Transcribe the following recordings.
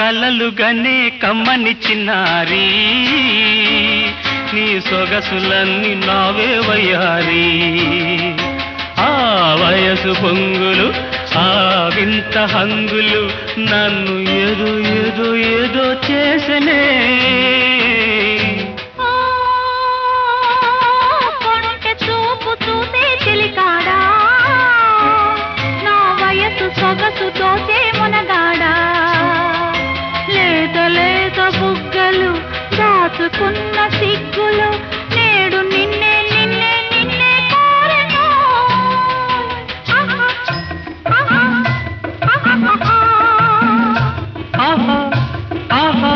కలలుగానే కమ్మని చిన్నారి నీ సొగసులన్నీ నావే వయ్యారి ఆ వయసు పొంగులు ఆ వింత హంగులు నన్ను ఏదో ఏదో ఏదో చేసనే కొంటె చూపు చూసే చిలికాడా నా వయసు సొగసు తోచే మునగాడా లేత లేత బుగ్గలు దాచుకున్న సిగ్గులు నేడు నిన్నే నిన్నే నిన్నే కోరెను ఆహా ఆహా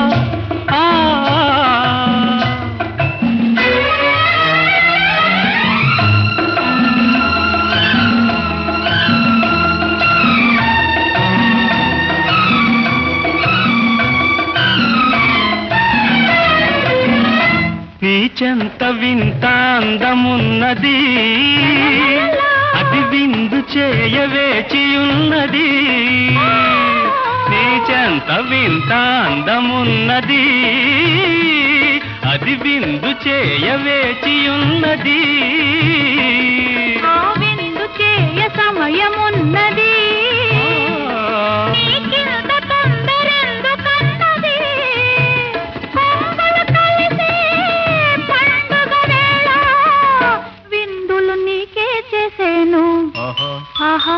నీ చెంత వింత అందమున్నది అది విందు చేయవేచియున్నది నీ చెంత వింత అందమున్నది అది విందు చేయవేచియున్నది ఆ విందు చేయ సమయమున్నది నీకింత తొందరెందుకన్నది కొంగులు కలిసి పండుగ వేళ విందులు నీకే చేసేను ఆహా ఆహా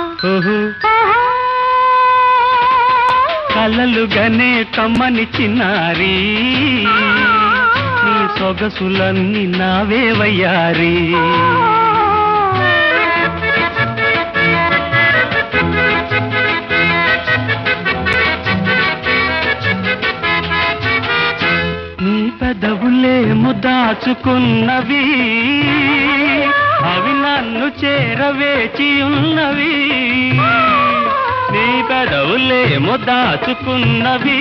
కలలుగానే కమ్మని చిన్నారి నీ సొగసులన్నీ నావే వయ్యారి నీ పెదవులేమో దాచుకున్నవి అవి నన్ను చేరవేచి ఉన్నవి నీ పెదవులేమో దాచుకున్నవి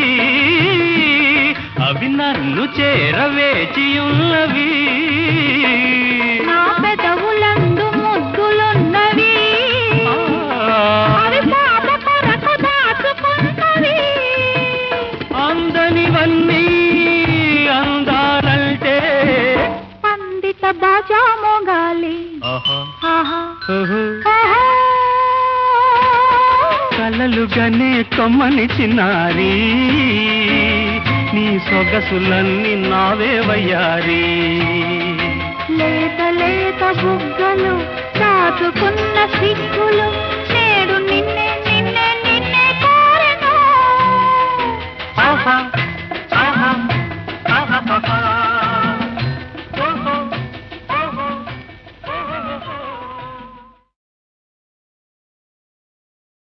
అవి నన్ను చేరవేచి ఉన్నవి నా పెదవులందు ముద్దులున్నవి అవి పాప కొరకు దాచుకున్నవి అందనివన్నీ అందాలంటే పండిత బాజా మోగాలి ఆహా కలలుగానే కొమ్మని చిన్నారి నీ సొగసులన్నీ నావే వయ్యారి లేత లేత బుగ్గలు దాచుకున్న సిగ్గులు